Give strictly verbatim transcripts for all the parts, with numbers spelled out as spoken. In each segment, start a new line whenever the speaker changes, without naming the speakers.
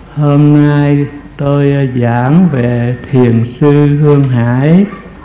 Hôm nay tôi giảng về Thiền sư Hương Hải.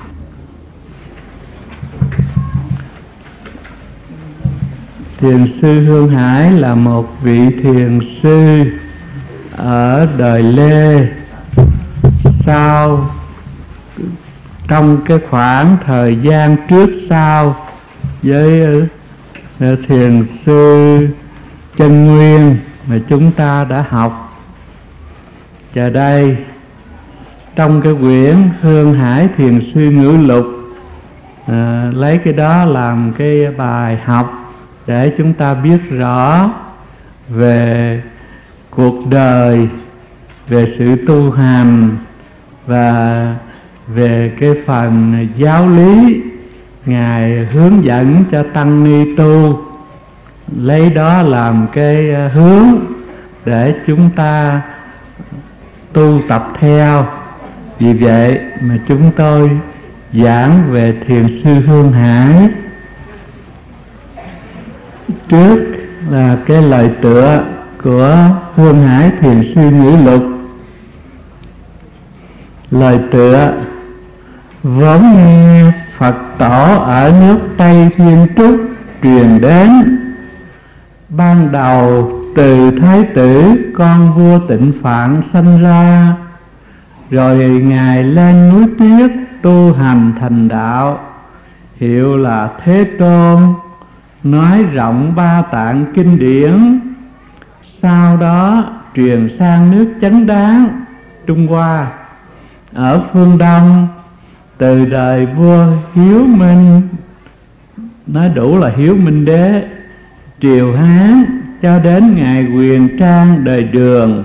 Thiền sư Hương Hải là một vị thiền sư ở đời Lê. Sau trong cái khoảng thời gian trước sau với thiền sư Chân Nguyên mà chúng ta đã học. Và đây trong cái quyển Hương Hải Thiền Sư Ngữ Lục, à, lấy cái đó làm cái bài học để chúng ta biết rõ về cuộc đời, về sự tu hành và về cái phần giáo lý Ngài hướng dẫn cho tăng ni tu, lấy đó làm cái hướng để chúng ta tu tập theo. Vì vậy mà chúng tôi giảng về Thiền sư Hương Hải. Trước là cái lời tựa của Hương Hải Thiền Sư Ngữ Lục. Lời tựa: vốn nghe Phật tổ ở nước Tây Thiên Trúc truyền đến, ban đầu từ Thái tử con vua Tịnh Phạn sanh ra, rồi Ngài lên núi Tuyết tu hành thành đạo, hiệu là Thế Tôn, nói rộng ba tạng kinh điển. Sau đó truyền sang nước Chấn Đáng, Trung Hoa. Ở phương Đông, từ đời vua Hiếu Minh, nói đủ là Hiếu Minh Đế, triều Hán, cho đến ngày Quyền Trang đời Đường,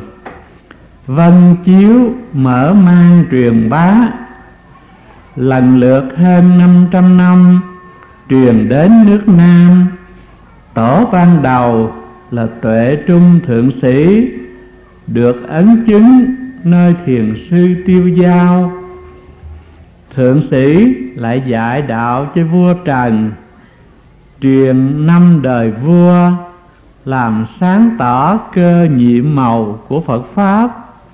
vân chiếu mở mang truyền bá. Lần lượt hơn năm trăm năm truyền đến nước Nam. Tổ ban đầu là Tuệ Trung Thượng Sĩ, được ấn chứng nơi Thiền sư Tiêu Giao. Thượng Sĩ lại dạy đạo cho vua Trần, truyền năm đời vua, làm sáng tỏ cơ nhiệm màu của Phật Pháp,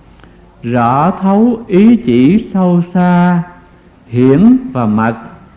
rõ thấu ý chỉ sâu xa, hiển và mật.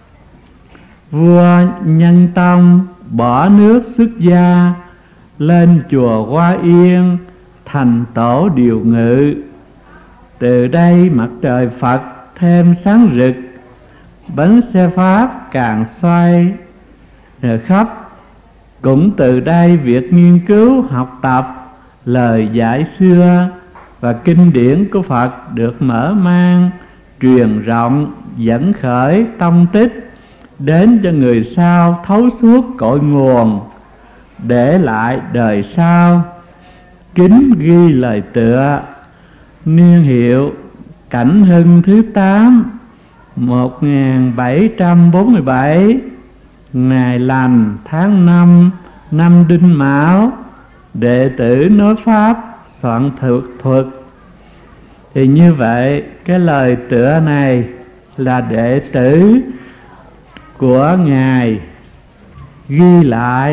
Vua Nhân Tông bỏ nước xuất gia, lên chùa Hoa Yên thành tổ điều ngự. Từ đây mặt trời Phật thêm sáng rực, bánh xe Pháp càng xoay rồi khắp. Cũng từ đây việc nghiên cứu học tập lời dạy xưa và kinh điển của Phật được mở mang, truyền rộng, dẫn khởi tông tích đến cho người sau thấu suốt cội nguồn, để lại đời sau. Kính ghi lời tựa: niên hiệu Cảnh Hưng thứ tám, một nghìn bảy trăm bốn mươi bảy, ngày lành tháng năm, năm Đinh Mão, đệ tử nói Pháp soạn thực thuật. Thì như vậy, cái lời tựa này là đệ tử của Ngài ghi lại.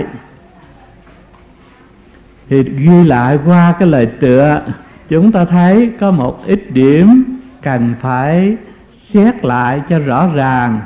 Thì ghi lại qua cái lời tựa, chúng ta thấy có một ít điểm cần phải xét lại cho rõ ràng.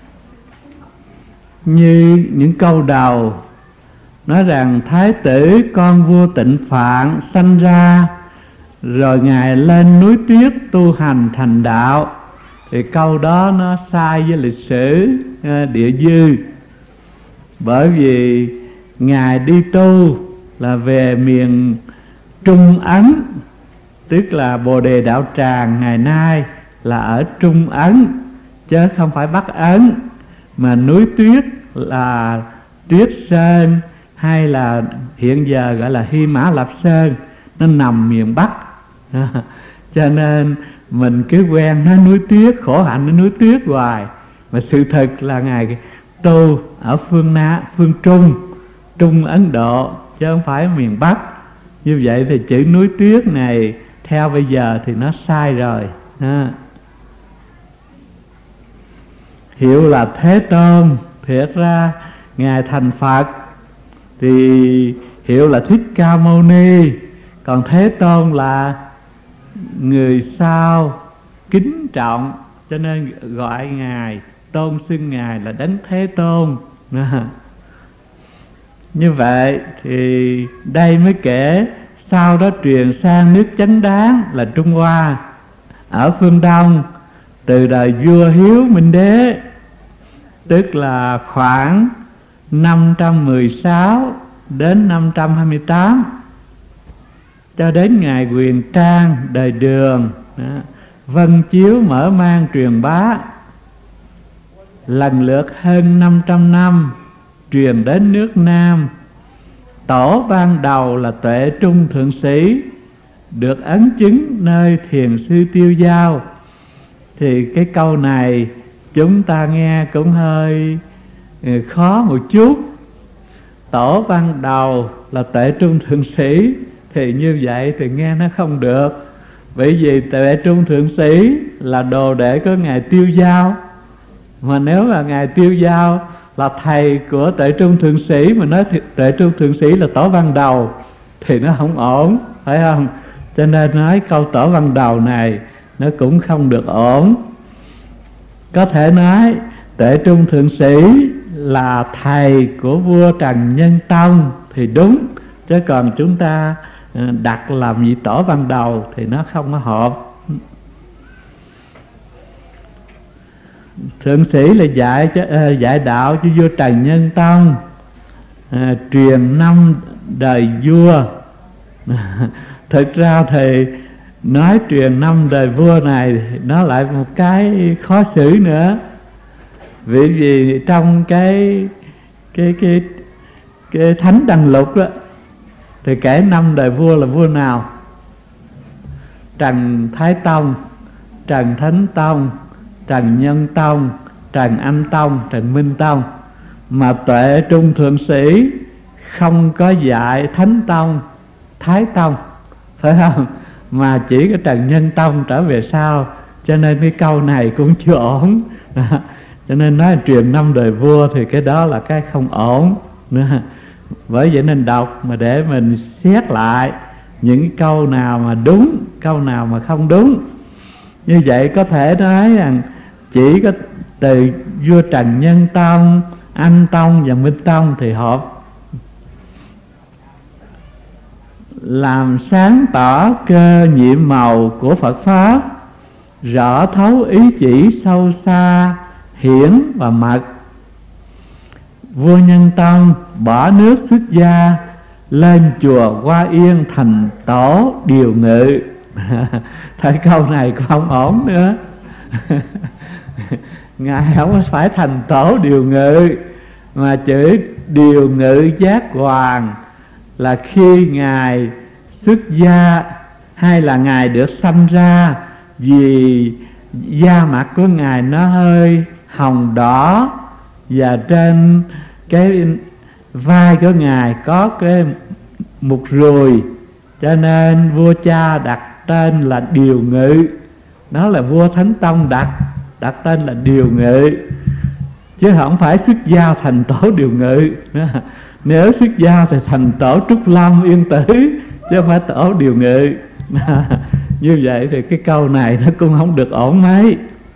Như những câu đầu nói rằng Thái tử con vua Tịnh Phạn sanh ra, rồi Ngài lên núi Tuyết tu hành thành đạo. Thì câu đó nó sai với lịch sử địa dư. Bởi vì Ngài đi tu là về miền Trung Ấn, tức là Bồ Đề Đạo Tràng ngày nay là ở Trung Ấn, chứ không phải Bắc Ấn. Mà núi Tuyết là Tuyết Sơn, hay là hiện giờ gọi là Hy Mã Lạp Sơn, nó nằm miền Bắc. Cho nên mình cứ quen nói núi Tuyết, khổ hạnh ở núi Tuyết hoài. Mà sự thật là Ngài tu ở phương Na, phương Trung, Trung Ấn Độ, chứ không phải miền Bắc. Như vậy thì chữ núi Tuyết này theo bây giờ thì nó sai rồi. Hiệu là Thế Tôn. Thiệt ra Ngài thành Phật thì hiệu là Thích Ca Mâu Ni, còn Thế Tôn là người sau kính trọng, cho nên gọi Ngài, tôn xưng Ngài là Đấng Thế Tôn. Như vậy thì đây mới kể, sau đó truyền sang nước Chánh Đáng là Trung Hoa ở phương Đông, từ đời vua Hiếu Minh Đế, tức là khoảng năm trăm mười sáu đến năm trăm hai mươi tám, cho đến ngày Quyền Trang đời Đường, đó, vân chiếu mở mang truyền bá, lần lượt hơn năm trăm năm truyền đến nước Nam. Tổ ban đầu là Tuệ Trung Thượng Sĩ, được ấn chứng nơi thiền sư Tiêu Giao. Thì cái câu này chúng ta nghe cũng hơi khó một chút. Tổ ban đầu là Tuệ Trung Thượng Sĩ, thì như vậy thì nghe nó không được. Bởi vì Tuệ Trung Thượng Sĩ là đồ đệ của Ngài Tiêu Giao, mà nếu là Ngài Tiêu Giao là thầy của Tuệ Trung Thượng Sĩ mà nói Tuệ Trung Thượng Sĩ là tổ ban đầu thì nó không ổn, phải không? Cho nên nói câu tổ ban đầu này nó cũng không được ổn. Có thể nói Tuệ Trung Thượng Sĩ là thầy của vua Trần Nhân Tông thì đúng, chứ còn chúng ta đặt làm vị tổ ban đầu thì nó không có hợp. Thượng Sĩ là dạy cho, uh, dạy đạo cho vua Trần Nhân Tông, uh, truyền năm đời vua. Thực ra thì nói truyền năm đời vua này nó lại một cái khó xử nữa, vì vì trong cái cái cái cái Thánh Đăng Lục đó thì kể năm đời vua là vua nào? Trần Thái Tông, Trần Thánh Tông, Trần Nhân Tông, Trần Anh Tông, Trần Minh Tông. Mà Tuệ Trung Thượng Sĩ không có dạy Thánh Tông, Thái Tông, phải không? Mà chỉ có Trần Nhân Tông trở về sau. Cho nên cái câu này cũng chưa ổn. Cho nên nói truyền năm đời vua thì cái đó là cái không ổn nữa. Bởi vậy nên đọc mà để mình xét lại những câu nào mà đúng, câu nào mà không đúng. Như vậy có thể nói rằng chỉ có từ vua Trần Nhân Tông, Anh Tông và Minh Tông thì hợp. Làm sáng tỏ cơ nhiệm màu của Phật Pháp, rõ thấu ý chỉ sâu xa, hiển và mật. Vua Nhân Tông bỏ nước xuất gia, lên chùa Hoa Yên thành tổ điều ngự. Thấy câu này không ổn nữa. Ngài không phải thành tổ điều ngự, mà chữ điều ngự giác hoàng là khi Ngài xuất gia, hay là Ngài được sanh ra, vì da mặt của Ngài nó hơi hồng đỏ, và trên cái vai của Ngài có cái mục ruồi, cho nên vua cha đặt tên là Điều Ngự. Đó là vua Thánh Tông đặt đặt tên là Điều Ngự, chứ không phải xuất gia thành tổ Điều Ngự. Nếu xuất gia thì thành tổ Trúc Lâm Yên Tử, chứ không phải tổ Điều Ngự. Như vậy thì cái câu này nó cũng không được ổn mấy.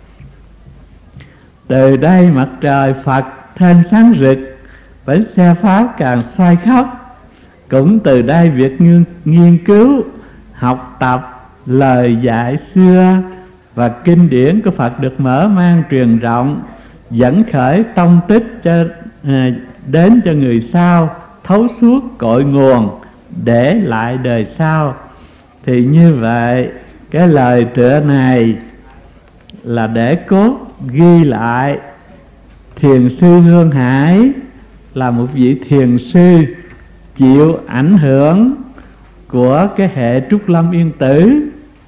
Từ đây mặt trời Phật thêm sáng rực, bánh xe Pháp càng xoay khóc. Cũng từ đây việc nghiên, nghiên cứu, học tập lời dạy xưa và kinh điển của Phật được mở mang truyền rộng, dẫn khởi tông tích cho à, đến cho người sau, thấu suốt cội nguồn để lại đời sau. Thì như vậy cái lời tựa này là để cốt ghi lại thiền sư Hương Hải là một vị thiền sư chịu ảnh hưởng của cái hệ Trúc Lâm Yên Tử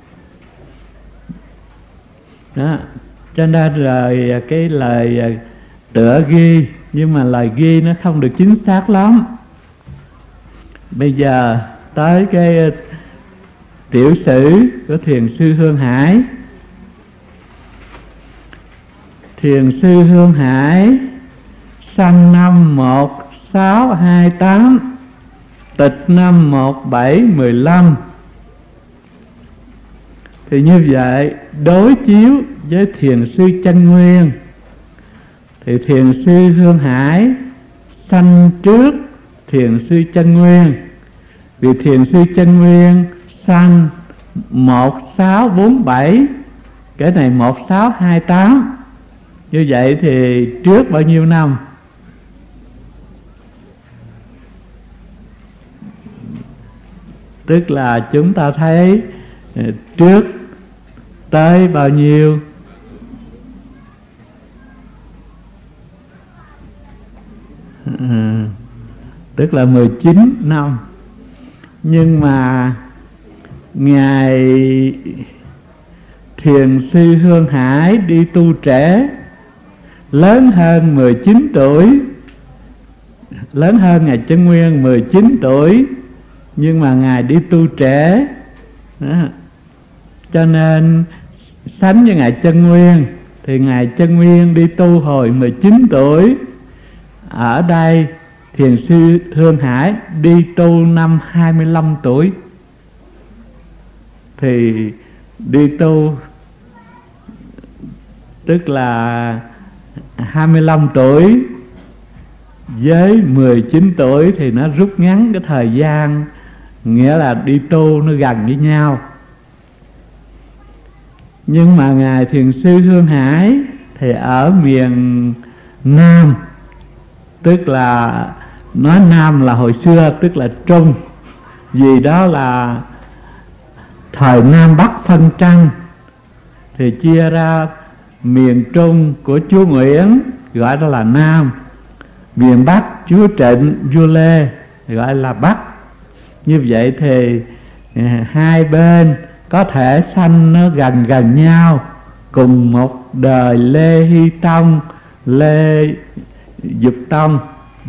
đó. Cho nên rồi cái lời tựa ghi, nhưng mà lời ghi nó không được chính xác lắm. Bây giờ tới cái tiểu sử của thiền sư Hương Hải. Thiền sư Hương Hải sanh năm một sáu hai tám, tịch năm một bảy mười lăm. Thì như vậy đối chiếu với thiền sư Chân Nguyên, thì thiền sư Hương Hải sanh trước thiền sư Chân Nguyên, vì thiền sư Chân Nguyên sanh một sáu bốn bảy, cái này một sáu hai tám. Như vậy thì trước bao nhiêu năm? Tức là chúng ta thấy trước tới bao nhiêu? À, tức là mười chín năm. Nhưng mà Ngài thiền sư Hương Hải đi tu trễ, lớn hơn mười chín tuổi, lớn hơn Ngài Chân Nguyên mười chín tuổi, nhưng mà Ngài đi tu trễ đó. Cho nên sánh với Ngài Chân Nguyên thì Ngài Chân Nguyên đi tu hồi mười chín tuổi. Ở đây thiền sư Hương Hải đi tu năm hai mươi lăm tuổi. Thì đi tu tức là hai mươi lăm tuổi với mười chín tuổi thì nó rút ngắn cái thời gian, nghĩa là đi tu nó gần với nhau. Nhưng mà Ngài thiền sư Hương Hải thì ở miền Nam, tức là nói Nam là hồi xưa tức là Trung, vì đó là thời Nam Bắc phân tranh, thì chia ra miền Trung của chúa Nguyễn gọi đó là Nam, miền Bắc chúa Trịnh vua Lê gọi là Bắc. Như vậy thì hai bên có thể sanh nó gần gần nhau, cùng một đời Lê Hy Tông, Lê Dục Tông.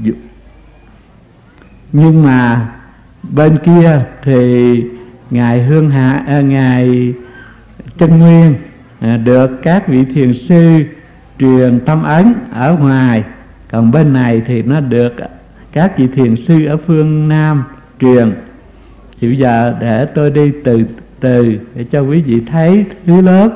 Nhưng mà bên kia thì Ngài Hương Hạ, à, Ngài Chân Nguyên à, được các vị thiền sư truyền tâm ấn ở ngoài, còn bên này thì nó được các vị thiền sư ở phương Nam truyền. Thì bây giờ để tôi đi từ từ để cho quý vị thấy thứ lớp.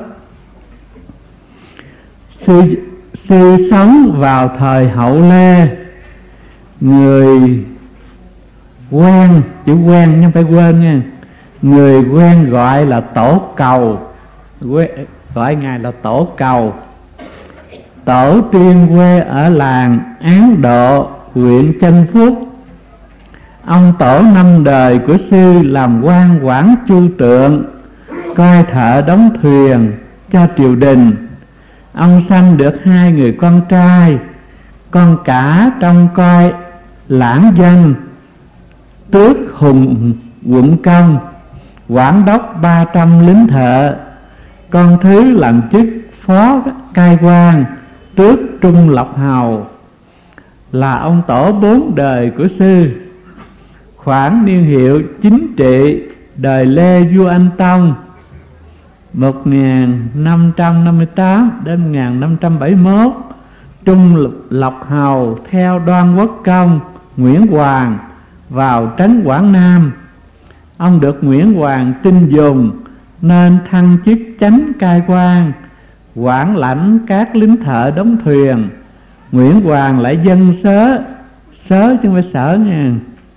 Sư, sư sống vào thời Hậu Lê, người quen, chữ quen nhưng phải quên nha, người quen gọi là Tổ Cầu, gọi Ngài là Tổ Cầu. Tổ tiên quê ở làng Án Độ, huyện Chanh Phúc. Ông tổ năm đời của sư làm quan quản chu tượng, coi thợ đóng thuyền cho triều đình. Ông sanh được hai người con trai, con cả trông coi lãng danh, tước hùng quận công, quản đốc ba trăm lính thợ. Con thứ làm chức phó cai quan, tước trung lộc hầu. Là ông tổ bốn đời của sư. Khoảng niên hiệu chính trị đời Lê vua Anh Tông một nghìn năm trăm năm mươi tám đến một nghìn năm trăm bảy mươi mốt, Trung Lộc Hầu theo Đoan Quốc Công Nguyễn Hoàng vào trấn Quảng Nam. Ông được Nguyễn Hoàng tin dùng nên thăng chức chánh cai quan, quản lãnh các lính thợ đóng thuyền. Nguyễn Hoàng lại dâng sớ, sớ chứ không phải sở nha,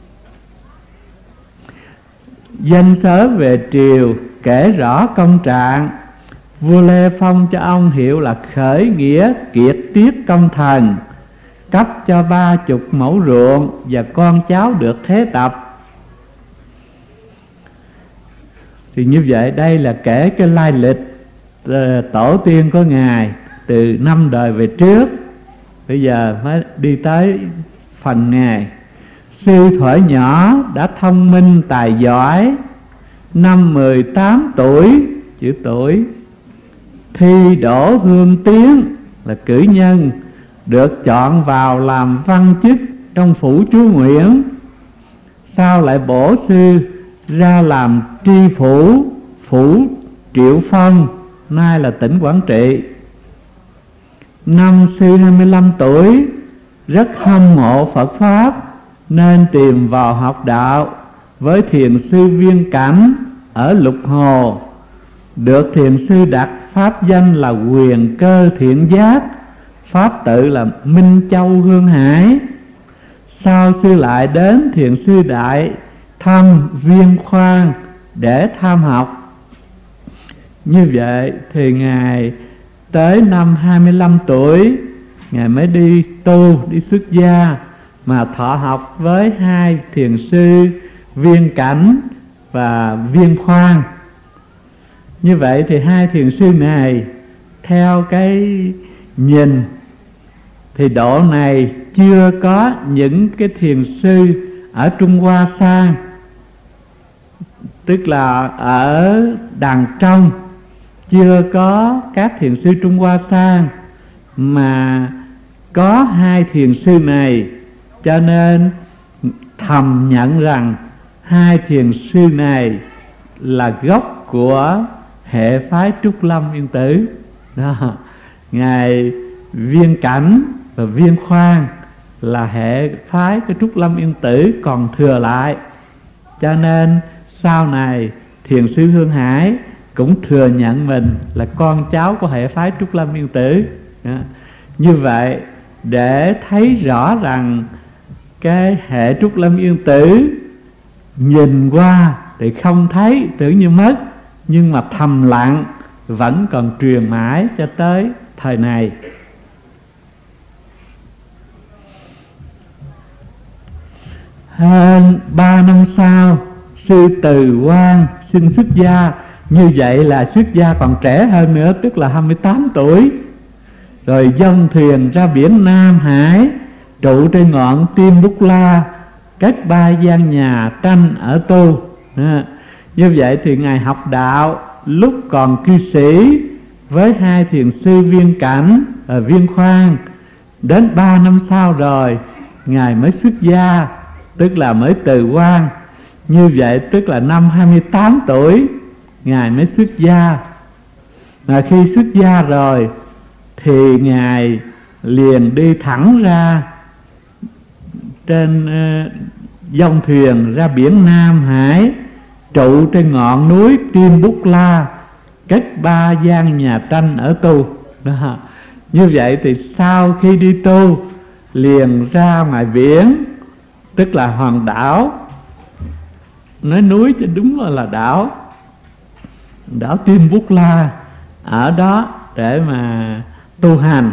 dân sớ về triều, kể rõ công trạng. Vua Lê phong cho ông hiệu là khởi nghĩa kiệt tiết công thần, cấp cho ba chục mẫu ruộng và con cháu được thế tập. Thì như vậy đây là kể cái lai lịch tổ tiên của Ngài từ năm đời về trước. Bây giờ mới đi tới phần Ngài. Sư thuở nhỏ đã thông minh tài giỏi, năm mười tám tuổi, chữ tuổi, thi đỗ hương tiến là cử nhân, được chọn vào làm văn chức trong phủ chúa Nguyễn. Sau lại bổ sư ra làm tri phủ, phủ Triệu Phong, nay là tỉnh Quảng Trị. Năm sư hai mươi lăm tuổi, rất hâm mộ Phật Pháp nên tìm vào học đạo với thiền sư Viên Cảnh ở Lục Hồ. Được thiền sư đặt pháp danh là Quyền Cơ Thiện Giác, pháp tự là Minh Châu Hương Hải. Sau sư lại đến thiền sư Đại thăm Viên Khoan để tham học. Như vậy thì Ngài tới năm hai mươi lăm tuổi Ngài mới đi tu, đi xuất gia, mà thọ học với hai thiền sư Viên Cảnh và Viên Khoan. Như vậy thì hai thiền sư này theo cái nhìn thì độ này chưa có những cái thiền sư ở Trung Hoa sang, tức là ở đàng trong chưa có các thiền sư Trung Hoa sang, mà có hai thiền sư này, cho nên thầm nhận rằng hai thiền sư này là gốc của hệ phái Trúc Lâm Yên Tử. Đó. Ngài Viên Cảnh và Viên Khoan là hệ phái của Trúc Lâm Yên Tử còn thừa lại, cho nên sau này thiền sư Hương Hải cũng thừa nhận mình là con cháu của hệ phái Trúc Lâm Yên Tử. Đó. Như vậy để thấy rõ rằng cái hệ Trúc Lâm Yên Tử nhìn qua thì không thấy, tưởng như mất, nhưng mà thầm lặng vẫn còn truyền mãi cho tới thời này. Hơn ba năm sau, sư Từ Quang xin xuất gia. Như vậy là xuất gia còn trẻ hơn nữa, tức là hai mươi tám tuổi. Rồi dâng thuyền ra biển Nam Hải, trụ trên ngọn Tim Bút La, cất ba gian nhà tranh ở tu. À, như vậy thì Ngài học đạo lúc còn cư sĩ với hai thiền sư Viên Cảnh và Viên Khoan. Đến ba năm sau rồi Ngài mới xuất gia, tức là mới từ quan. Như vậy tức là năm hai mươi tám tuổi Ngài mới xuất gia. Mà khi xuất gia rồi thì Ngài liền đi thẳng ra trên uh, dòng thuyền ra biển Nam Hải, trụ trên ngọn núi Tim Bút La, cất ba gian nhà tranh ở tu. Đó. Như vậy thì sau khi đi tu liền ra ngoài biển, tức là hòn đảo, nói núi chứ đúng là, là đảo, đảo Tim Bút La, ở đó để mà tu hành.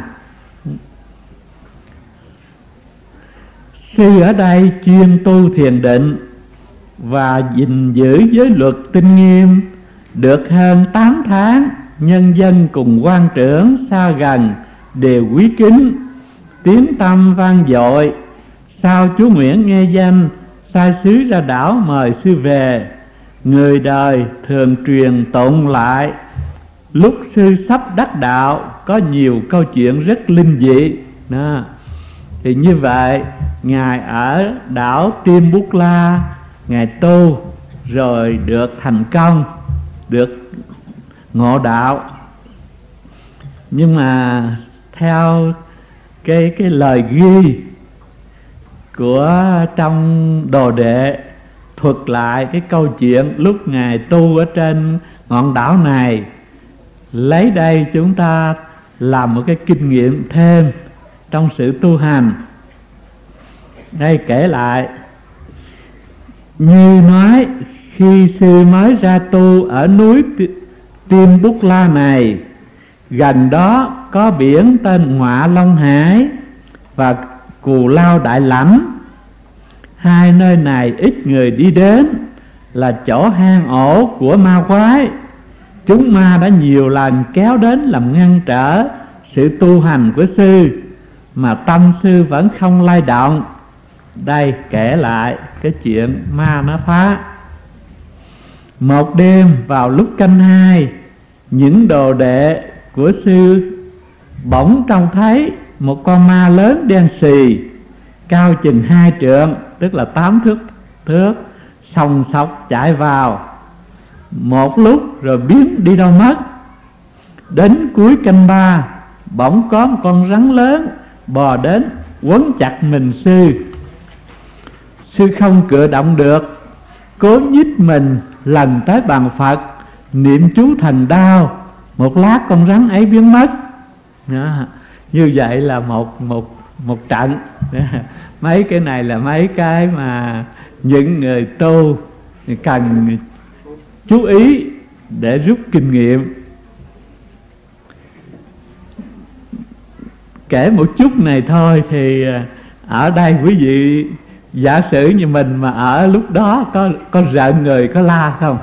Sư ở đây chuyên tu thiền định và gìn giữ giới luật tinh nghiêm. Được hơn tám tháng, nhân dân cùng quan trưởng xa gần đều quý kính, tiếng tâm vang dội. Sau chú Nguyễn nghe danh, sai sứ ra đảo mời sư về. Người đời thường truyền tụng lại, lúc sư sắp đắc đạo có nhiều câu chuyện rất linh dị. Đó. Thì như vậy Ngài ở đảo Tim Bút La, Ngài tu rồi được thành công, được ngộ đạo. Nhưng mà theo cái cái lời ghi của trong Đồ Đệ thuật lại cái câu chuyện lúc Ngài tu ở trên ngọn đảo này, lấy đây chúng ta làm một cái kinh nghiệm thêm trong sự tu hành. Đây kể lại, như nói khi sư mới ra tu ở núi Tim Bút La này, gần đó có biển tên Ngọa Long Hải và Cù Lao Đại Lãnh. Hai nơi này ít người đi đến, là chỗ hang ổ của ma quái. Chúng ma đã nhiều lần kéo đến làm ngăn trở sự tu hành của sư, mà tâm sư vẫn không lay động. Đây kể lại cái chuyện ma nó phá. Một đêm vào lúc canh hai, những đồ đệ của sư bỗng trông thấy một con ma lớn đen xì, cao chừng hai trượng, tức là tám thước thước, sòng sọc chạy vào. Một lúc rồi biến đi đâu mất. Đến cuối canh ba, bỗng có một con rắn lớn bò đến quấn chặt mình sư. Sư không cựa động được, cố nhích mình lần tới bàn Phật, niệm chú thành đao, một lát con rắn ấy biến mất. Đó. Như vậy là một một một trận. Mấy cái này là mấy cái mà những người tu cần chú ý để rút kinh nghiệm. Kể một chút này thôi thì ở đây quý vị giả sử như mình mà ở lúc đó có có rợn người, có la không?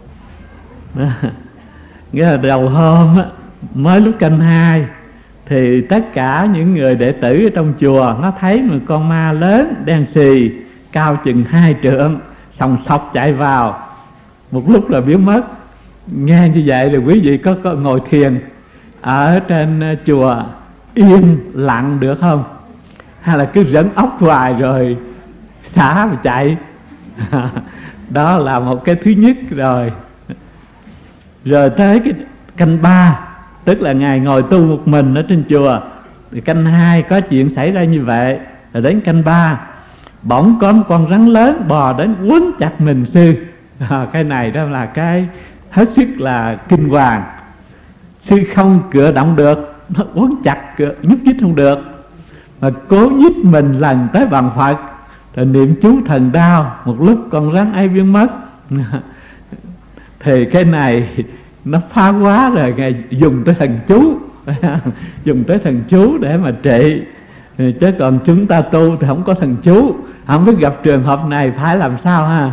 Nghĩa là đầu hôm á, mới lúc canh hai thì tất cả những người đệ tử ở trong chùa nó thấy một con ma lớn đen xì cao chừng hai trượng sòng sọc chạy vào, một lúc là biến mất. Nghe như vậy là quý vị có, có ngồi thiền ở trên chùa yên lặng được không? Hay là cứ dẫn ốc hoài rồi xả mà chạy? Đó là một cái thứ nhất rồi. Rồi tới cái canh ba, tức là Ngài ngồi tu một mình ở trên chùa, thì canh hai có chuyện xảy ra như vậy. Rồi đến canh ba, bỗng có một con rắn lớn bò đến quấn chặt mình sư. À, cái này đó là cái hết sức là kinh hoàng. Sư không cựa động được, nó quấn chặt cựa, nhúc nhích không được, mà cố nhích mình lần tới bàn Phật, rồi niệm chú thần đao, một lúc con rắn ấy biến mất. Thì cái này nó phá quá rồi, Ngài dùng tới thần chú dùng tới thần chú để mà trị. Chứ còn chúng ta tu thì không có thần chú, không biết gặp trường hợp này phải làm sao ha.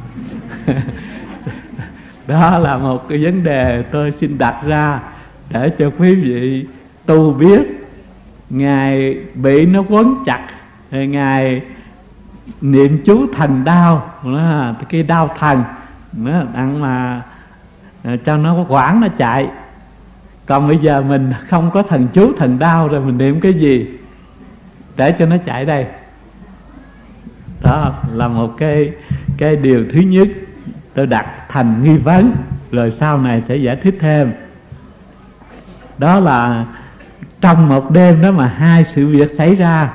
Đó là một cái vấn đề tôi xin đặt ra để cho quý vị tu biết. Ngài bị nó quấn chặt thì Ngài niệm chú thần đao, cái đao thần nó ăn mà cho nó quảng nó chạy. Còn bây giờ mình không có thần chú thần đao rồi mình niệm cái gì để cho nó chạy đây? Đó là một cái cái điều thứ nhất tôi đặt thành nghi vấn, rồi sau này sẽ giải thích thêm. Đó là trong một đêm đó mà hai sự việc xảy ra.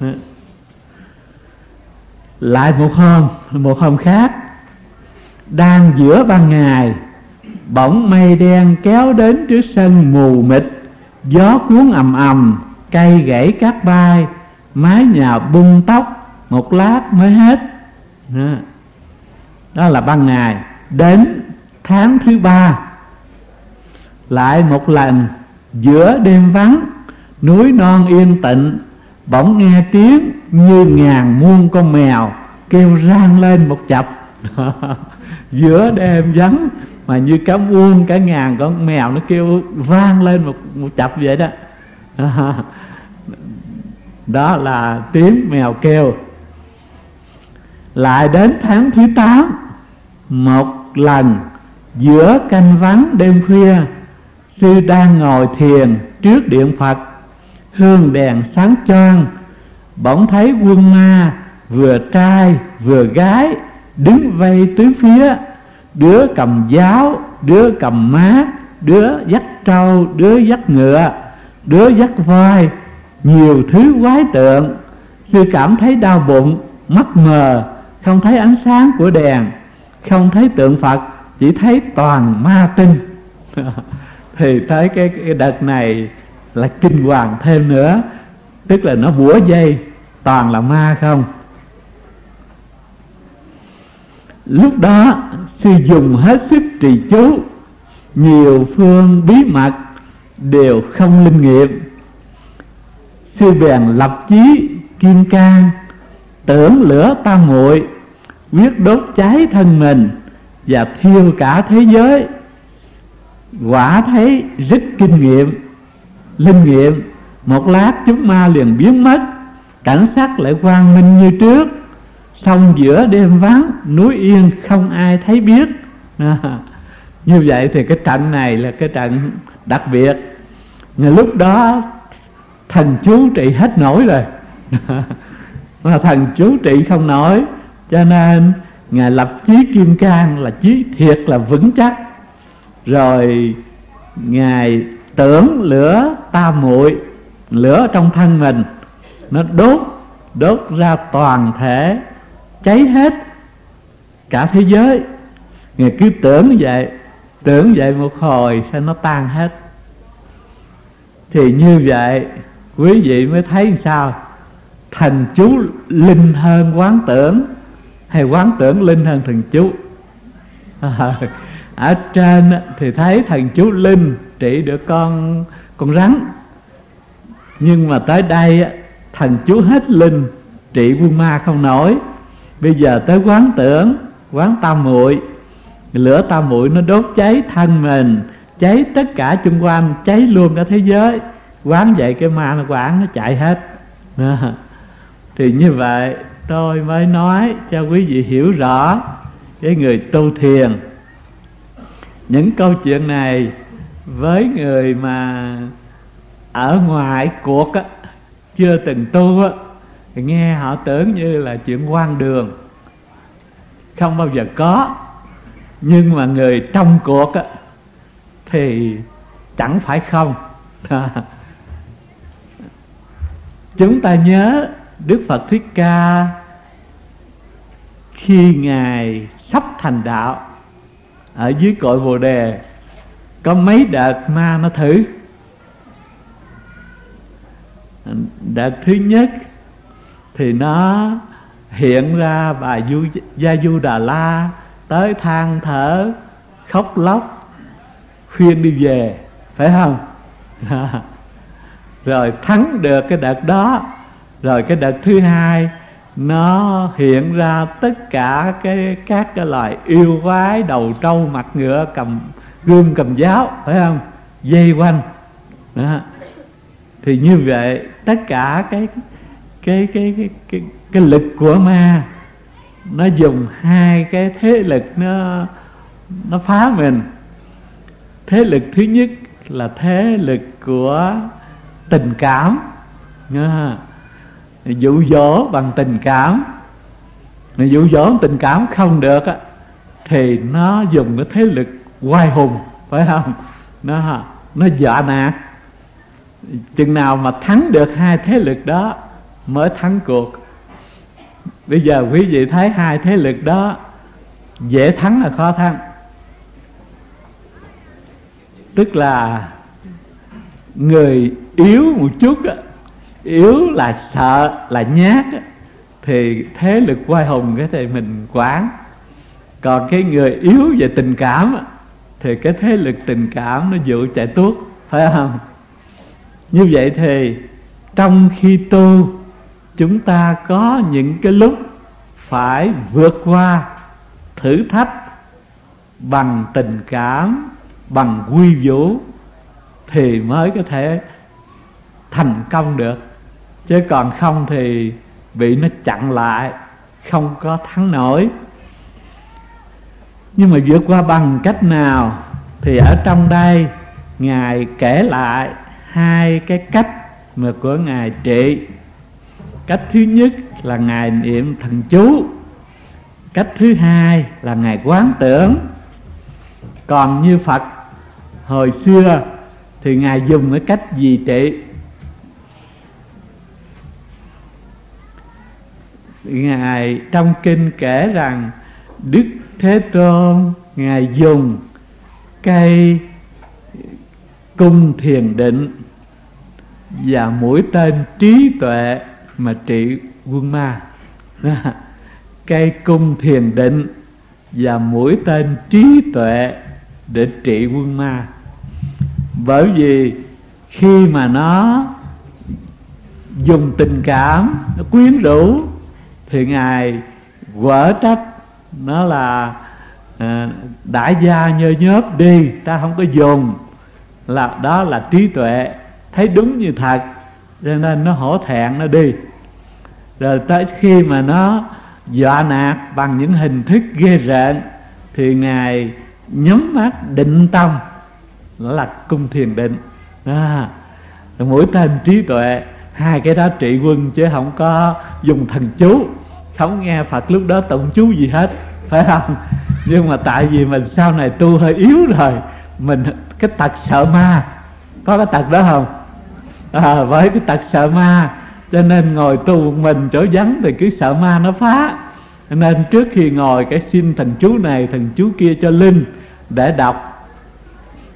Lại một hôm, một hôm khác, đang giữa ban ngày, bỗng mây đen kéo đến trước sân mù mịt, gió cuốn ầm ầm, cây gãy cát bay, mái nhà bung tóc, một lát mới hết. Đó, đó là ban ngày. Đến tháng thứ ba, lại một lần giữa đêm vắng, núi non yên tịnh, bỗng nghe tiếng như ngàn muôn con mèo kêu rang lên một chập. Giữa đêm vắng mà như cả muôn cả ngàn con mèo nó kêu vang lên một, một chập vậy đó. Đó là tiếng mèo kêu. Lại đến tháng thứ tám, một lần giữa canh vắng đêm khuya, sư đang ngồi thiền trước điện Phật, hương đèn sáng choang, bỗng thấy quân ma vừa trai vừa gái đứng vây tứ phía, đứa cầm giáo, đứa cầm mát, đứa dắt trâu, đứa dắt ngựa, đứa dắt voi, nhiều thứ quái tượng. Sư cảm thấy đau bụng, mắt mờ, không thấy ánh sáng của đèn, không thấy tượng Phật, chỉ thấy toàn ma tinh. Thì tới cái, cái đợt này là kinh hoàng thêm nữa, tức là nó bủa dây toàn là ma không. Lúc đó sư dùng hết sức trì chú, nhiều phương bí mật đều không linh nghiệm. Sư bèn lập chí kim cang, tưởng lửa tam muội, quyết đốt cháy thân mình và thiêu cả thế giới. Quả thấy rất kinh nghiệm, linh nghiệm. Một lát chúng ma liền biến mất, cảnh sắc lại quang minh như trước. Sông giữa đêm vắng, núi yên không ai thấy biết. À, như vậy thì cái trận này là cái trận đặc biệt. Ngày lúc đó thần chú trị hết nổi rồi. Mà thần chú trị không nổi, cho nên Ngài lập chí kim cang là chí thiệt là vững chắc. Rồi Ngài tưởng lửa tam muội, lửa trong thân mình nó đốt đốt ra toàn thể, cháy hết cả thế giới. Ngài cứ tưởng như vậy, tưởng vậy một hồi sao nó tan hết. Thì như vậy quý vị mới thấy sao, thần chú linh hơn quán tưởng, hay quán tưởng linh hơn thần chú? À, ở trên thì thấy thần chú linh trị được con con rắn, nhưng mà tới đây thần chú hết linh trị quân ma không nổi. Bây giờ tới quán tưởng, quán tam muội, lửa tam muội nó đốt cháy thân mình, cháy tất cả chung quanh, cháy luôn cả thế giới. Quán vậy cái ma nó quán nó chạy hết. À, thì như vậy tôi mới nói cho quý vị hiểu rõ cái người tu thiền. Những câu chuyện này với người mà ở ngoài cuộc á, chưa từng tu á, thì nghe họ tưởng như là chuyện hoang đường, không bao giờ có. Nhưng mà người trong cuộc á, thì chẳng phải không. Chúng ta nhớ Đức Phật Thích Ca khi Ngài sắp thành đạo, ở dưới cội Bồ Đề có mấy đợt ma nó thử. Đợt thứ nhất thì nó hiện ra bà Du, Gia Du Đà La, tới than thở khóc lóc khuyên đi về, phải không? Rồi thắng được cái đợt đó. Rồi cái đợt thứ hai nó hiện ra tất cả cái các cái loài yêu quái đầu trâu mặt ngựa, cầm gươm cầm giáo, phải không, dây quanh đó. Thì như vậy tất cả cái cái cái cái cái, cái lực của ma nó dùng hai cái thế lực nó nó phá mình. Thế lực thứ nhất là thế lực của tình cảm, nha. Dụ dỗ bằng tình cảm. Dụ dỗ bằng tình cảm không được á, thì nó dùng cái thế lực oai hùng, phải không? Nó nó dọa nạt. Chừng nào mà thắng được hai thế lực đó mới thắng cuộc. Bây giờ quý vị thấy hai thế lực đó dễ thắng là khó thắng. Tức là người yếu một chút á, yếu là sợ, là nhát á, thì thế lực oai hùng cái thì mình quản. Còn cái người yếu về tình cảm á, thì cái thế lực tình cảm nó dụ chạy tuốt, phải không? Như vậy thì trong khi tu, chúng ta có những cái lúc phải vượt qua thử thách bằng tình cảm, bằng quy vũ, thì mới có thể thành công được. Chứ còn không thì bị nó chặn lại, không có thắng nổi. Nhưng mà vượt qua bằng cách nào? Thì ở trong đây Ngài kể lại hai cái cách mà của Ngài trị. Cách thứ nhất là Ngài niệm thần chú. Cách thứ hai là Ngài quán tưởng. Còn như Phật hồi xưa thì Ngài dùng cái cách gì trị? Ngài trong kinh kể rằng Đức Thế Tôn Ngài dùng cây cung thiền định và mũi tên trí tuệ mà trị quân ma. Cây cung thiền định và mũi tên trí tuệ để trị quân ma. Bởi vì khi mà nó dùng tình cảm, nó quyến rũ, thì Ngài quở trách nó là à, đại gia nhơ nhớp đi, ta không có dùng. Là đó là trí tuệ, thấy đúng như thật, cho nên nó hổ thẹn nó đi. Rồi tới khi mà nó dọa nạt bằng những hình thức ghê rợn, thì Ngài nhắm mắt định tâm, đó là cung thiền định. À, mũi tên trí tuệ, hai cái đó trị quân, chứ không có dùng thần chú. Không nghe Phật lúc đó tụng chú gì hết, phải không? Nhưng mà tại vì mình sau này tu hơi yếu rồi, mình cái tật sợ ma. Có cái tật đó không? À, với cái tật sợ ma, cho nên ngồi tu một mình chỗ vắng thì cứ sợ ma nó phá. Cho nên trước khi ngồi cái xin thần chú này thần chú kia cho linh để đọc.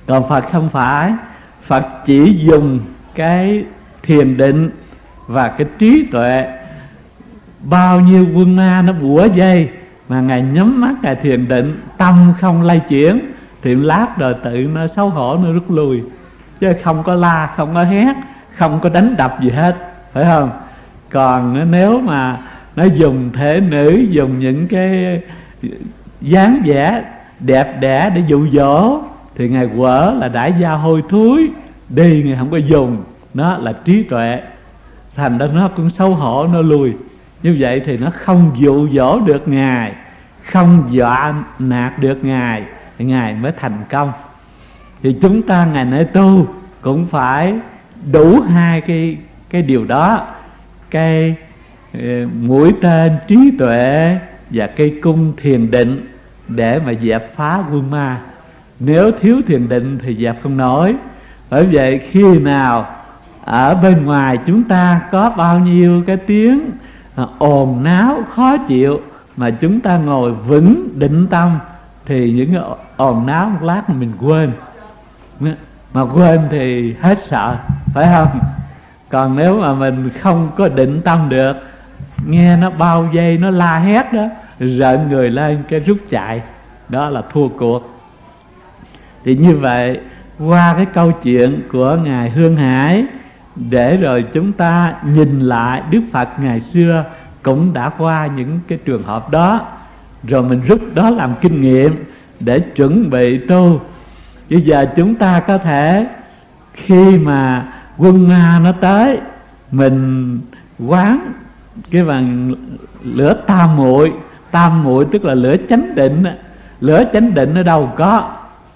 Còn Phật không phải. Phật chỉ dùng cái thiền định và cái trí tuệ. Bao nhiêu quân ma nó bủa dây mà Ngài nhắm mắt Ngài thiền định, tâm không lay chuyển, thì lát rồi tự nó xấu hổ, nó rút lui. Chứ không có la, không có hét, không có đánh đập gì hết, phải không? Còn nếu mà nó dùng thể nữ, dùng những cái dáng vẻ đẹp đẽ để dụ dỗ, thì Ngài quở là đãi gia hôi thối đi, Ngài không có dùng. Nó là trí tuệ, thành ra nó cũng xấu hổ, nó lui. Như vậy thì nó không dụ dỗ được Ngài, không dọa nạt được Ngài, thì Ngài mới thành công. Thì chúng ta ngày nay tu cũng phải đủ hai cái cái điều đó, cái uh, mũi tên trí tuệ và cây cung thiền định để mà dẹp phá quân ma. Nếu thiếu thiền định thì dẹp không nổi. Bởi vậy khi nào ở bên ngoài chúng ta có bao nhiêu cái tiếng uh, ồn náo khó chịu, mà chúng ta ngồi vững định tâm, thì những cái ồn náo một lát mà mình quên. Mà quên thì hết sợ, phải không? Còn nếu mà mình không có định tâm được, nghe nó bao vây, nó la hét đó, rợn người lên cái rút chạy, đó là thua cuộc. Thì như vậy, qua cái câu chuyện của Ngài Hương Hải, để rồi chúng ta nhìn lại Đức Phật ngày xưa cũng đã qua những cái trường hợp đó, rồi mình rút đó làm kinh nghiệm để chuẩn bị tu. Bây giờ chúng ta có thể khi mà quân ma nó tới, mình quán cái bằng lửa tam muội. Tam muội tức là lửa chánh định. Lửa chánh định ở đâu có?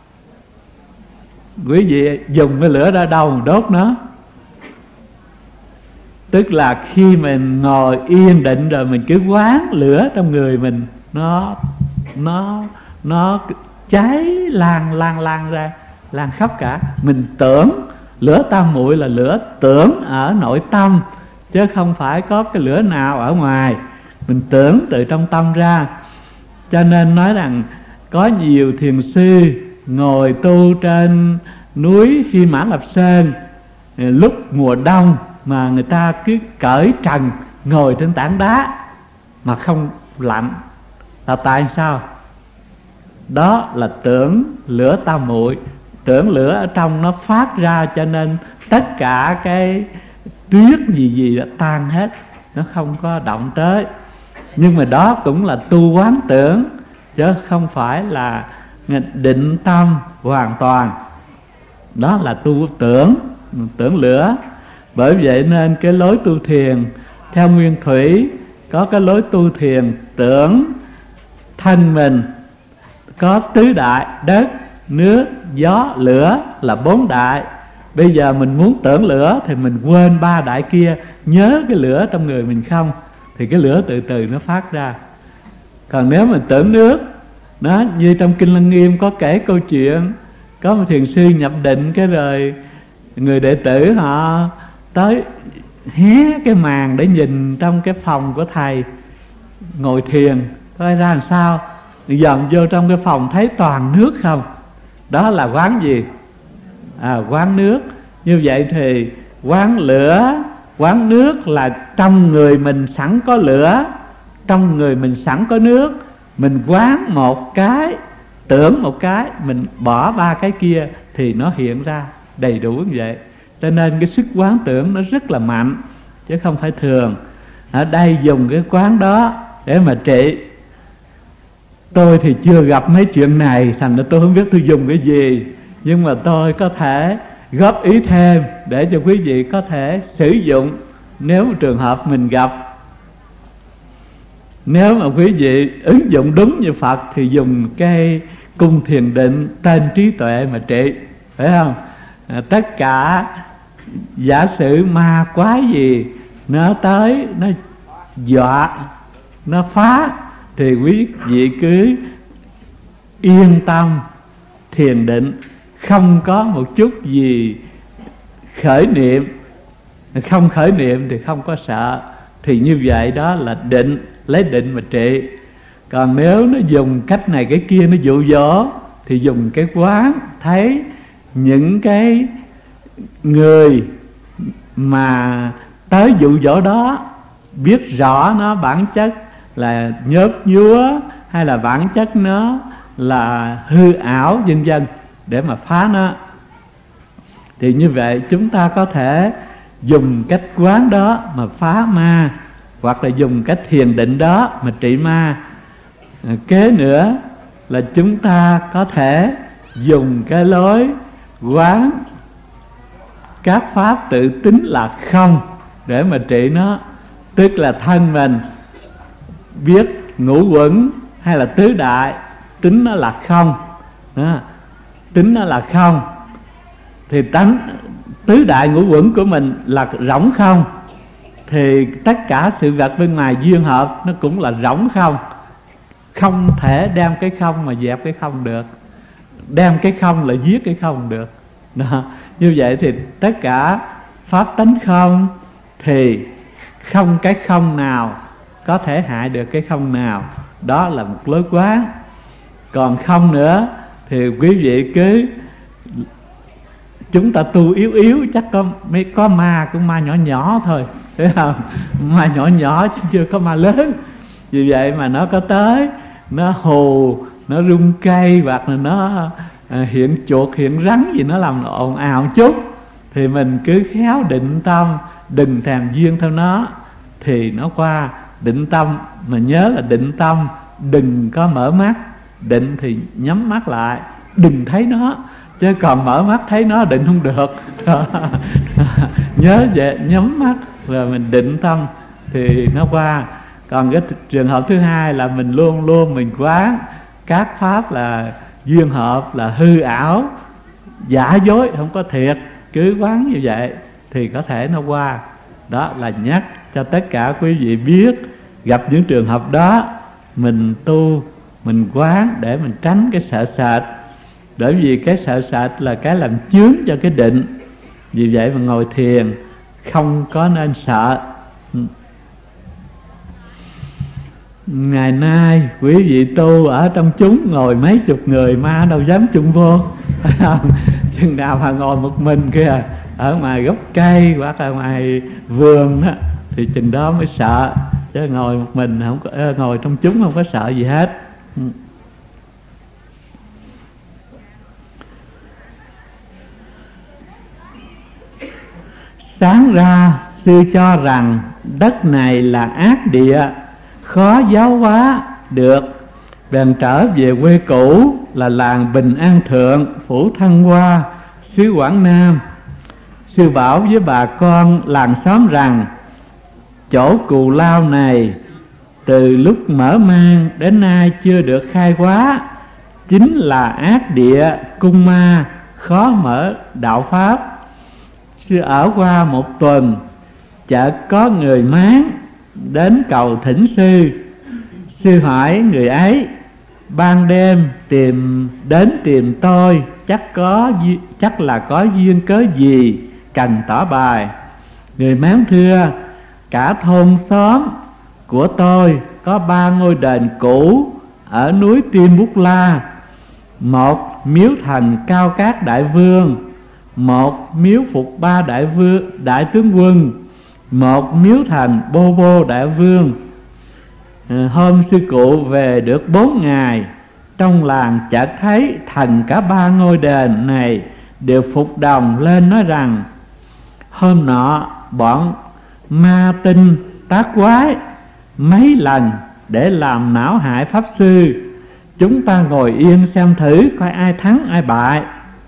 Quý vị dùng cái lửa đó đâu mà đốt nó? Tức là khi mình ngồi yên định rồi mình cứ quán lửa trong người mình, nó nó nó cháy lan lan lan ra, lan khắp cả. Mình tưởng lửa tam muội là lửa tưởng ở nội tâm, chứ không phải có cái lửa nào ở ngoài. Mình tưởng từ trong tâm ra. Cho nên nói rằng có nhiều thiền sư ngồi tu trên núi Hy Mã Lạp Sơn, lúc mùa đông mà người ta cứ cởi trần ngồi trên tảng đá mà không lạnh, là tại sao? Đó là tưởng lửa tam muội. Tưởng lửa ở trong nó phát ra, cho nên tất cả cái tuyết gì gì đã tan hết, nó không có động tới. Nhưng mà đó cũng là tu quán tưởng, chứ không phải là định tâm hoàn toàn. Đó là tu tưởng, tưởng lửa. Bởi vậy nên cái lối tu thiền theo Nguyên Thủy, có cái lối tu thiền tưởng thân mình có tứ đại: đất, nước, gió, lửa là bốn đại. Bây giờ mình muốn tưởng lửa thì mình quên ba đại kia, nhớ cái lửa trong người mình không, thì cái lửa từ từ nó phát ra. Còn nếu mình tưởng nước, nó như trong Kinh Lăng Nghiêm có kể câu chuyện, có một thiền sư nhập định, cái rồi người đệ tử họ tới hé cái màn để nhìn trong cái phòng của thầy ngồi thiền, coi ra làm sao. Dòm vô trong cái phòng thấy toàn nước không. Đó là quán gì? À, quán nước. Như vậy thì quán lửa, quán nước là trong người mình sẵn có lửa, trong người mình sẵn có nước. Mình quán một cái, tưởng một cái, mình bỏ ba cái kia thì nó hiện ra đầy đủ như vậy. Cho nên cái sức quán tưởng nó rất là mạnh, chứ không phải thường. Ở đây dùng cái quán đó để mà trị. Tôi thì chưa gặp mấy chuyện này, thành ra tôi không biết tôi dùng cái gì. Nhưng mà tôi có thể góp ý thêm để cho quý vị có thể sử dụng nếu trường hợp mình gặp. Nếu mà quý vị ứng dụng đúng như Phật thì dùng cái cung thiền định tên trí tuệ mà trị, phải không? À, tất cả giả sử ma quái gì nó tới, nó dọa, nó phá, thì quý vị cứ yên tâm thiền định, không có một chút gì khởi niệm. Không khởi niệm thì không có sợ. Thì như vậy đó là định, lấy định mà trị. Còn nếu nó dùng cách này cái kia, nó dụ dỗ, thì dùng cái quán, thấy những cái người mà tới dụ dỗ đó biết rõ nó bản chất là nhớp nhúa hay là bản chất nó là hư ảo vân vân để mà phá nó. Thì như vậy chúng ta có thể dùng cách quán đó mà phá ma, hoặc là dùng cách thiền định đó mà trị ma. À, kế nữa là chúng ta có thể dùng cái lối quán các pháp tự tính là không để mà trị nó. Tức là thân mình biết ngũ uẩn hay là tứ đại, tính nó là không đó, tính nó là không, thì tánh tứ đại ngũ uẩn của mình là rỗng không, thì tất cả sự vật bên ngoài duyên hợp nó cũng là rỗng không. Không thể đem cái không mà dẹp cái không được, đem cái không là giết cái không được đó. Như vậy thì tất cả pháp tánh không, thì không cái không nào có thể hại được cái không nào. Đó là một lối quán. Còn không nữa thì quý vị cứ, chúng ta tu yếu yếu chắc có mới có ma, cũng ma nhỏ nhỏ thôi, thấy không? Ma nhỏ nhỏ chứ chưa có ma lớn. Vì vậy mà nó có tới, nó hù, nó rung cây, hoặc là nó à, hiện chuột, hiện rắn gì nó làm ồn ào một chút, thì mình cứ khéo định tâm, đừng thèm duyên theo nó, thì nó qua. Định tâm mà nhớ là định tâm, đừng có mở mắt. Định thì nhắm mắt lại, đừng thấy nó, chứ còn mở mắt thấy nó định không được. Nhớ vậy, nhắm mắt rồi mình định tâm thì nó qua. Còn cái trường hợp thứ hai là mình luôn luôn mình quán các pháp là duyên hợp, là hư ảo, giả dối, không có thiệt, cứ quán như vậy thì có thể nó qua. Đó là nhắc cho tất cả quý vị biết, gặp những trường hợp đó mình tu, mình quán để mình tránh cái sợ sệt. Bởi vì cái sợ sệt là cái làm chướng cho cái định. Vì vậy mà ngồi thiền không có nên sợ. Ngày nay quý vị tu ở trong chúng ngồi mấy chục người, ma đâu dám chung vô. Chừng nào mà ngồi một mình kìa, ở ngoài gốc cây hoặc là ngoài vườn đó, thì chừng đó mới sợ. Chứ ngồi một mình không có, ngồi trong chúng không có sợ gì hết. Sáng ra sư cho rằng đất này là ác địa, khó giáo hóa được, bèn trở về quê cũ là làng Bình An Thượng, phủ Thăng Hoa, xứ Quảng Nam. Sư bảo với bà con làng xóm rằng chỗ Cù Lao này từ lúc mở mang đến nay chưa được khai hóa, chính là ác địa cung ma, khó mở đạo pháp. Sư ở qua một tuần, chợt có người mán đến cầu thỉnh sư. Sư hỏi người ấy: ban đêm tìm đến tìm tôi, chắc có chắc là có duyên cớ gì cần tỏ bài. Người mán thưa: cả thôn xóm của tôi có ba ngôi đền cũ ở núi Tim Bút La, một miếu thần Cao Cát Đại Vương, một miếu Phục Ba Đại Vương Đại Tướng Quân, một miếu thần Bô Bô Đại Vương. À, hôm sư cụ về được bốn ngày, trong làng chợt thấy thần cả ba ngôi đền này đều phục đồng lên nói rằng: hôm nọ bọn ma tinh tác quái mấy lần để làm não hại pháp sư. Chúng ta ngồi yên xem thử coi ai thắng ai bại.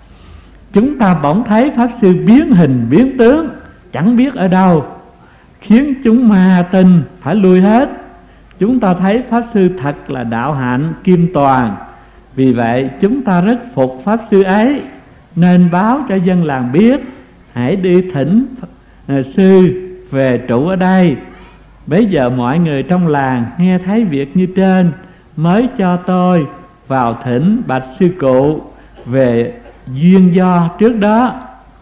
Chúng ta bỗng thấy pháp sư biến hình biến tướng chẳng biết ở đâu, khiến chúng ma tinh phải lui hết. Chúng ta thấy pháp sư thật là đạo hạnh kim toàn. Vì vậy chúng ta rất phục pháp sư ấy, nên báo cho dân làng biết, hãy đi thỉnh uh, sư về trụ ở đây. Bấy giờ mọi người trong làng nghe thấy việc như trên, mới cho tôi vào thỉnh bạch sư cụ về duyên do trước đó.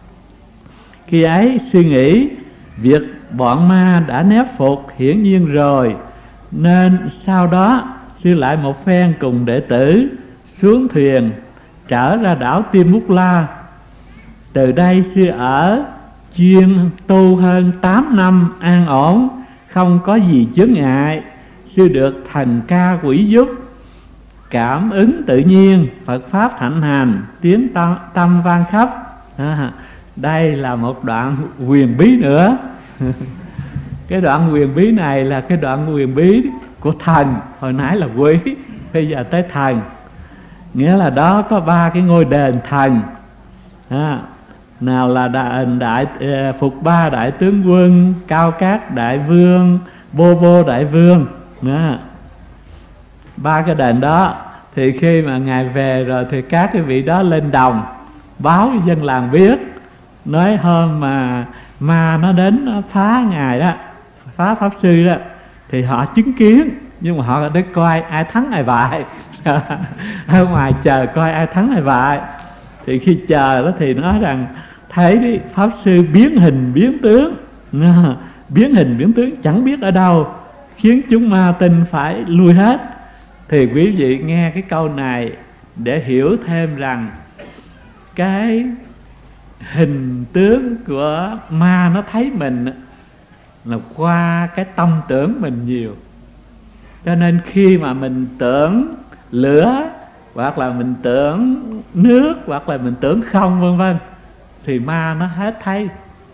Khi ấy suy nghĩ việc bọn ma đã nép phục hiển nhiên rồi, nên sau đó sư lại một phen cùng đệ tử xuống thuyền trở ra đảo Tim Bút La. Từ đây sư ở chuyên tu hơn tám năm an ổn, không có gì chướng ngại. Sư được thần ca quỷ giúp, cảm ứng tự nhiên, Phật pháp thạnh hành, tiếng tâm, tâm vang khắp. À, đây là một đoạn huyền bí nữa. Cái đoạn huyền bí này là cái đoạn huyền bí của thần. Hồi nãy là quỷ, bây giờ tới thần. Nghĩa là đó có ba cái ngôi đền thần. À, nào là đại, đại Phục Ba đại tướng quân, Cao Cát đại vương, Bô Bô đại vương. Đó. Ba cái đền đó thì khi mà ngài về rồi thì các cái vị đó lên đồng báo với dân làng biết, nói hôm mà ma nó đến nó phá ngài đó, phá pháp sư đó, thì họ chứng kiến, nhưng mà họ để coi ai thắng ai bại. Ở ngoài chờ coi ai thắng ai bại. Thì khi chờ đó thì nói rằng thấy đi, pháp sư biến hình biến tướng, biến hình biến tướng chẳng biết ở đâu, khiến chúng ma tinh phải lui hết. Thì quý vị nghe cái câu này để hiểu thêm rằng cái hình tướng của ma nó thấy mình là qua cái tâm tưởng mình nhiều. Cho nên khi mà mình tưởng lửa, hoặc là mình tưởng nước, hoặc là mình tưởng không vân vân, thì ma nó hết thấy.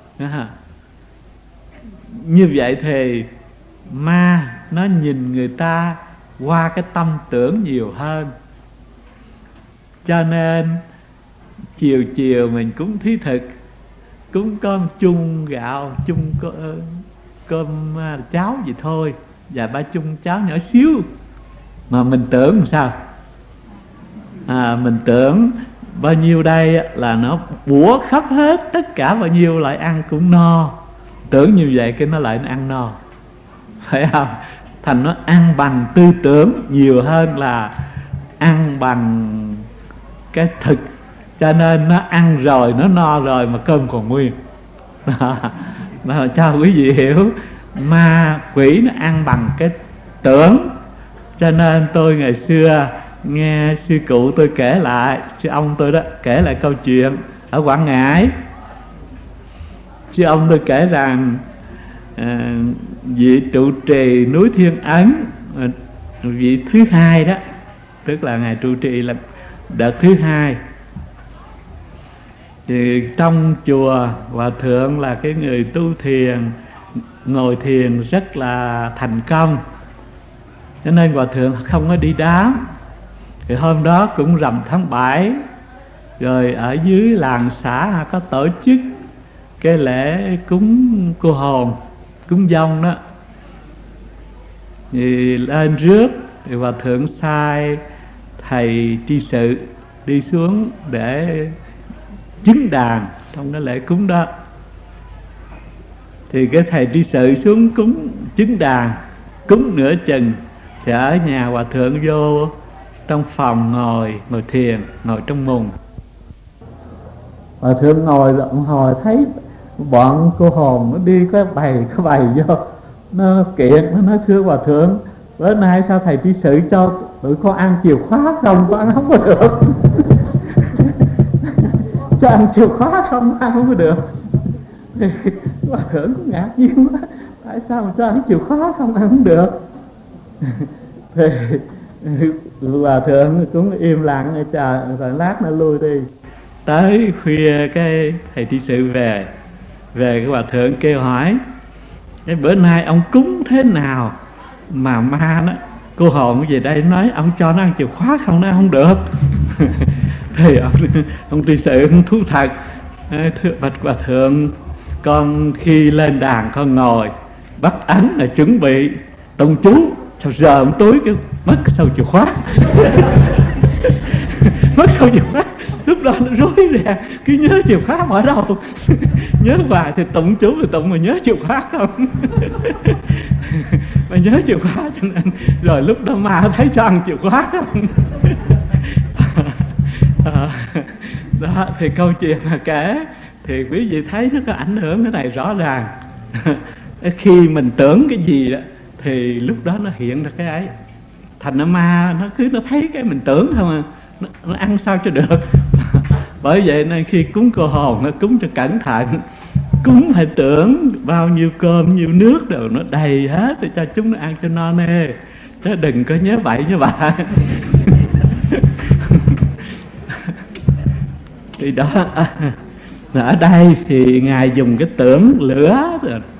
Như vậy thì ma nó nhìn người ta qua cái tâm tưởng nhiều hơn. Cho nên chiều chiều mình cúng thí thực, cúng cơm chung gạo, chung cơm, cơm cháo gì thôi, và ba chung cháo nhỏ xíu. Mà mình tưởng sao? À, mình tưởng bao nhiêu đây là nó bủa khắp hết, tất cả bao nhiêu lại ăn cũng no. Tưởng như vậy cái nó lại nó ăn no, phải không? Thành nó ăn bằng tư tưởng nhiều hơn là ăn bằng cái thực. Cho nên nó ăn rồi, nó no rồi mà cơm còn nguyên. Đó, cho quý vị hiểu, ma quỷ nó ăn bằng cái tưởng. Cho nên tôi ngày xưa nghe sư cụ tôi kể lại, sư ông tôi đó kể lại câu chuyện ở Quảng Ngãi. Sư ông tôi kể rằng à, vị trụ trì núi Thiên Ấn, à, vị thứ hai đó, tức là ngài trụ trì là đợt thứ hai, thì trong chùa hòa thượng là cái người tu thiền, ngồi thiền rất là thành công, cho nên hòa thượng không có đi đám. Thì hôm đó cũng rằm tháng bảy, rồi ở dưới làng xã có tổ chức cái lễ cúng cô hồn, cúng dông đó. Thì lên rước, thì hòa thượng sai thầy tri sự đi xuống để chứng đàn trong cái lễ cúng đó. Thì cái thầy tri sự xuống cúng chứng đàn, cúng nửa chừng thì ở nhà hòa thượng vô trong phòng ngồi, ngồi thiền, ngồi trong mùng. Hòa thượng ngồi lộng hồi thấy bọn cô hồn nó đi có bày có bày vô, nó kiện, nó nói thưa hòa thượng, bữa nay sao thầy tri sự cho tụi con ăn chìa khóa không, con ăn không có được. Cho ăn chìa khóa không, ăn không có được. Thì hòa thượng cũng ngạc nhiên quá, tại sao mà cho ăn chìa khóa không, ăn không được. Thì hòa thượng cũng im lặng chờ, rồi lát nó lui đi. Tới khuya cái thầy tri sự về, về cái hòa thượng kêu hỏi, cái bữa nay ông cúng thế nào mà ma nó, cô hồn về đây nói ông cho nó ăn chìa khóa không, nó không được. Thì ông, ông tri sự ông thú thật, thưa bạch hòa thượng, con khi lên đàn con ngồi bắt ấn là chuẩn bị tụng chú, sao giờ ông túi cái mất sao chìa khóa. Mất sao chìa khóa, lúc đó nó rối ra, cứ nhớ chìa khóa ở đâu. Nhớ hoài thì tụng chú thì tụng mà nhớ chìa khóa không. Mà nhớ chìa khóa cho nên rồi lúc đó ma thấy cho ăn chìa khóa không. Đó thì câu chuyện mà kể thì quý vị thấy nó có ảnh hưởng cái này rõ ràng. Khi mình tưởng cái gì đó thì lúc đó nó hiện ra cái ấy. Thành nó ma nó cứ nó thấy cái mình tưởng không à, nó, nó ăn sao cho được. Bởi vậy nên khi cúng cô hồn nó cúng cho cẩn thận, cúng phải tưởng bao nhiêu cơm nhiêu nước đều nó đầy hết để cho chúng nó ăn cho no nê, chứ đừng có nhớ bậy nhớ bạ. Thì đó, ở đây thì Ngài dùng cái tưởng lửa